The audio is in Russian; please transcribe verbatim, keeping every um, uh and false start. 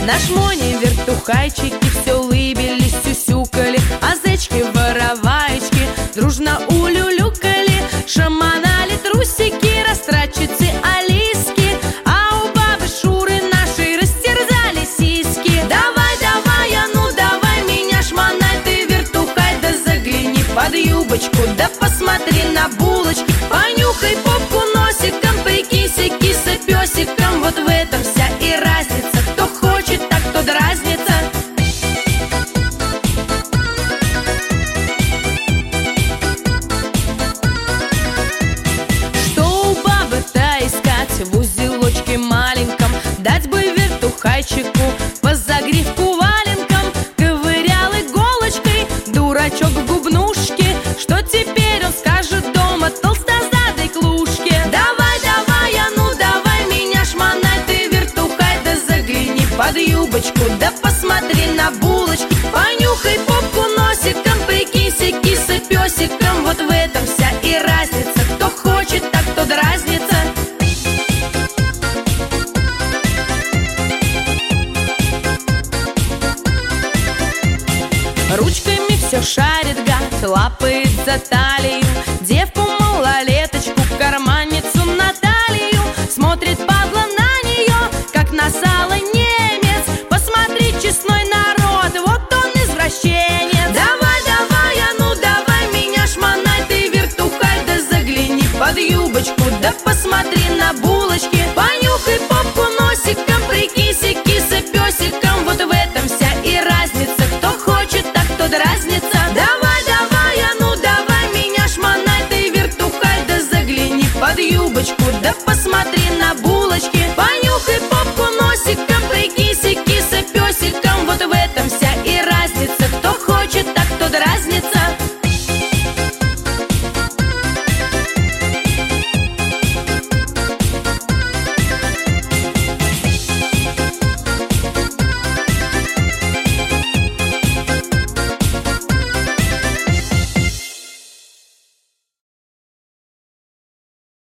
Наш Моня вертухайчики все улыбились, сюсюкали, а зайчки-вороваечки дружно улюлюкали, шаманали трусики, растратчицы Алиски, а у бабы Шуры нашей растерзали сиськи. Давай, давай, а ну давай меня шмонай, ты вертухай, да загляни под юбочку, да посмотри на булочки, понюхай попку носиком, прикинься киса-песиком. Вот в этом вся и разница, кто хочет, так кто дразнится. Что у бабы-то искать в узелочке маленьком? Дать бы вертухайчику по загривку валенком, ковырял иголочкой дурачок в губнушке. Что теперь он скажет дома толстозадой клушке? Давай, давай, а ну давай меня шмонай, ты вертухай, да загляни под юбочку, да посмотри на булочки, понюхай попку носиком, прикинься киса-песиком. Вот в этом вся и разница, кто хочет, так кто дразнится. Ручками все шарит гад, лапает за талию девку-малолеточку, карманницу Наталью. Смотрит падла на нее, как на сало немец. Посмотри, честной народ, вот он извращенец. Давай, давай, а ну давай меня шмонай, ты вертухай, да загляни под юбочку, да посмотри на булочки, понюхай попку носиком, прикинься киса-песиком. Вот в этом вся и разница, кто хочет, так кто дразнится. Давай, давай, а ну давай меня шмонай, ты вертухай, да загляни под юбочку, да посмотри на булочки.